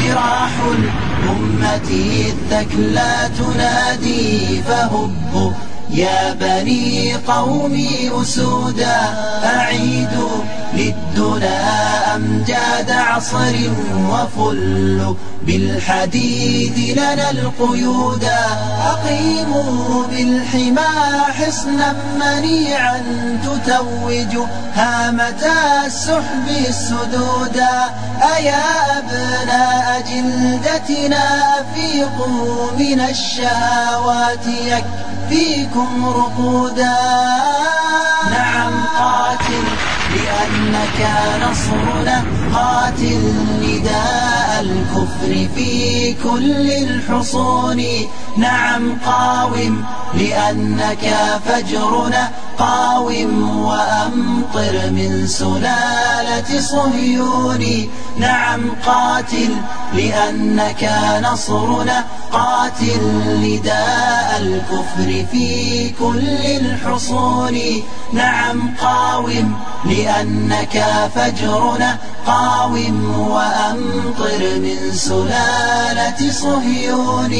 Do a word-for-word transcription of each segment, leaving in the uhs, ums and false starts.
جراح الأمة الثكلى تنادي فهبوا يا بني قومي أسودا أعيدوا للدنا أمجاد عصر وفلوا بالحديد لنا القيودا أقيموا بالحمى حصنا منيعا تتوج هامة السحب السدودا أيا أبناء جلدتنا أفيقوا من الشهوات يكفيكم رقودا نعم قاتل لأنك نصرنا قاتل نداء الكفر في كل الحصون نعم قاوم لأنك فجرنا قاوم وأمطر من سلالة صهيون نعم قاتل لأنك نصرنا قاتل نداء الكفر في كل الحصون نعم قاوم لأنك فجرنا قاوم وأمطر من سلالة صهيون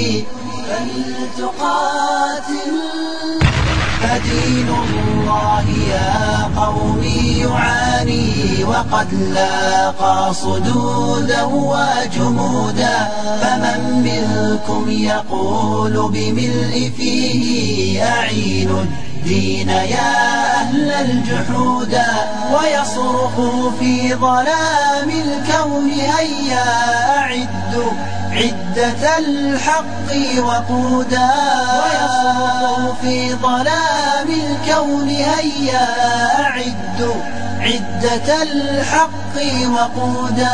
فلتقاتل فدين الله يا قومي يعاني وقد لاقى صدودا وجمودا فمن منكم يقول بملء فيه أعين الدين يا أهل الجحودا ويصرخ في ظلام الكون هيا أعدوا عدة الحق وقودا ويصرخ في ظلام الكون هيا أعدوا عدة الحق وقودا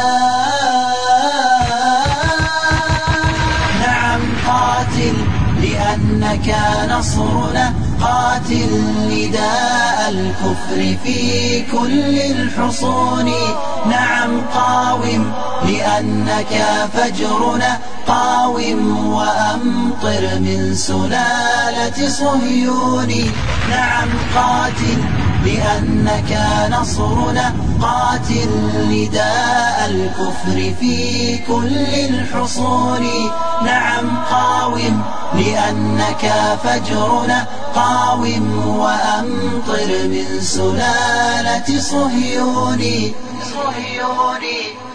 نعم قاتل لأنك نصرنا قاتل نداء الكفر في كل الحصون نعم قاوم لأنك فجرنا قاوم وأمطر من سلالة صهيون نعم قاتل لأنك نصرنا قاتل نداء الكفر في كل الحصون نعم قاوم لأنك فجرنا قاوم وأمطر من سلالة صهيون صهيون